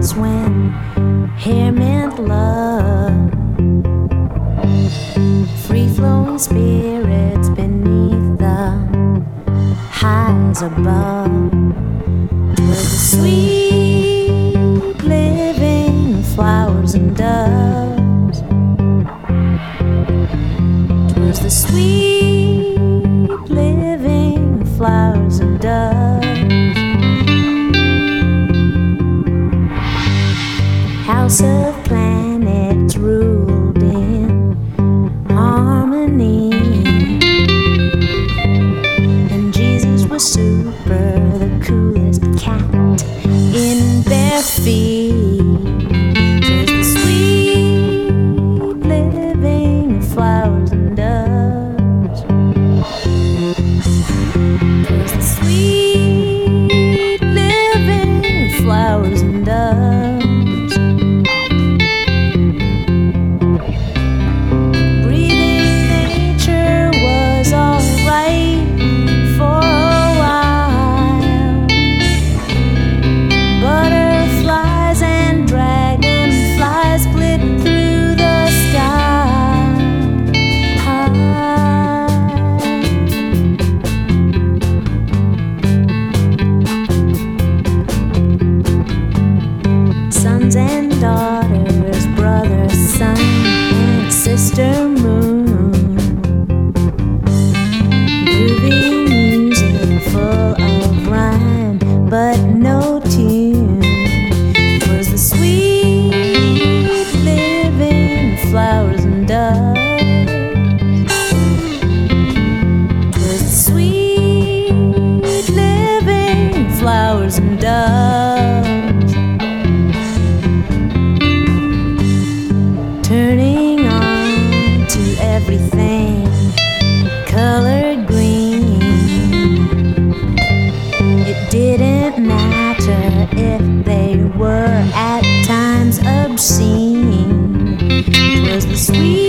days when hair meant love, free-flowing spirits beneath the highs above. 'Twas the sweet living of flowers and doves. 'Twas the sweet living of flowers and doves. House of planets ruled in harmony, and Jesus was super, the coolest cat in bare feet. 'Twas the sweet living of flowers and doves. 'Twas the sweet living of flowers and doves. And daughters, brother, sun, and sister moon, groovy music full of rhyme but no tune. 'Twas the sweet living of flowers and doves. 'Twas the sweet living of flowers and doves. Turning on to everything colored green. It didn't matter if they were at times obscene. 'Twas the sweet